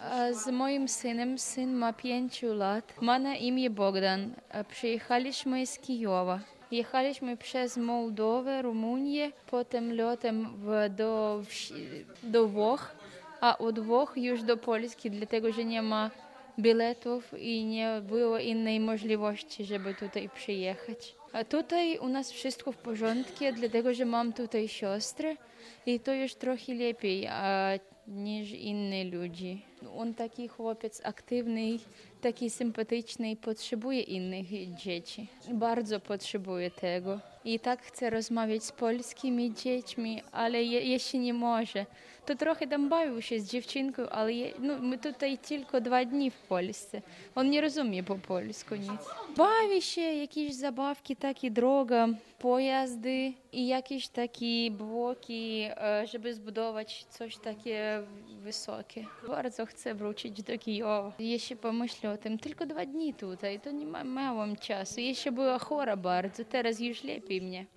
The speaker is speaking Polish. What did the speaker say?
Z moim synem, syn ma 5 lat, ma na imię Bogdan. Przyjechaliśmy z Kijowa. Jechaliśmy przez Mołdowę, Rumunię, potem lotem do Włoch, a od Włoch już do Polski, dlatego że nie ma biletów i nie było innej możliwości, żeby tutaj przyjechać. A tutaj u nas wszystko w porządku, dlatego że mam tutaj siostrę i to już trochę lepiej niż inni ludzie. On taki chłopiec aktywny, taki sympatyczny i potrzebuje innych dzieci. Bardzo potrzebuje tego. I tak chce rozmawiać z polskimi dziećmi, ale jeszcze nie może. To trochę tam bawił się z dziewczynką, ale my tutaj tylko 2 dni w Polsce. On nie rozumie po polsku nic. Bawi się, jakieś zabawki, takie droga, pojazdy i jakieś takie bloki, żeby zbudować coś takie wysokie. Bardzo chcę wrócić do Kijowa. Jeśli pomyślę o tym, tylko 2 dni tutaj, to nie mam czasu. Jeszcze była chora bardzo, teraz już lepiej mnie.